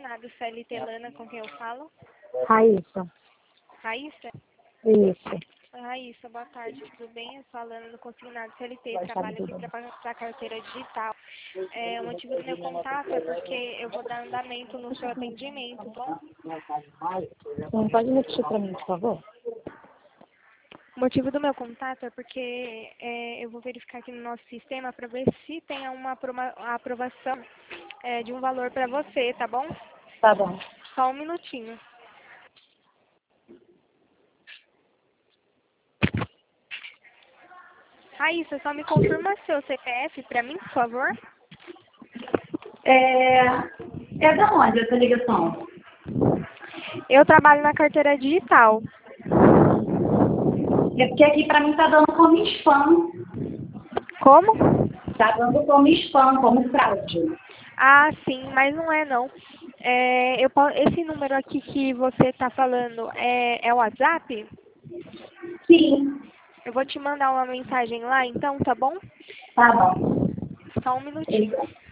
consignado CLT Lana, com quem eu falo? Raíssa. Raíssa? Isso. Raíssa, boa tarde, tudo bem? Eu sou a Lana do consignado CLT, trabalho aqui para a carteira digital. O motivo do meu contato é porque eu vou dar andamento no seu atendimento, bom? Não pode repetir para mim, por favor? O motivo do meu contato é porque eu vou verificar aqui no nosso sistema para ver se tem uma aprovação de um valor para você, tá bom? Tá bom. Só um minutinho. Raíssa, só me confirma seu CPF para mim, por favor? É da onde essa ligação? Eu trabalho na carteira digital. É porque aqui para mim tá dando como spam. Como? Tá dando como spam, como fraude. Ah, sim, mas não é não. Esse número aqui que você está falando é o WhatsApp? Sim, Eu vou te mandar uma mensagem lá, então, tá bom? tá bom. Só um minutinho.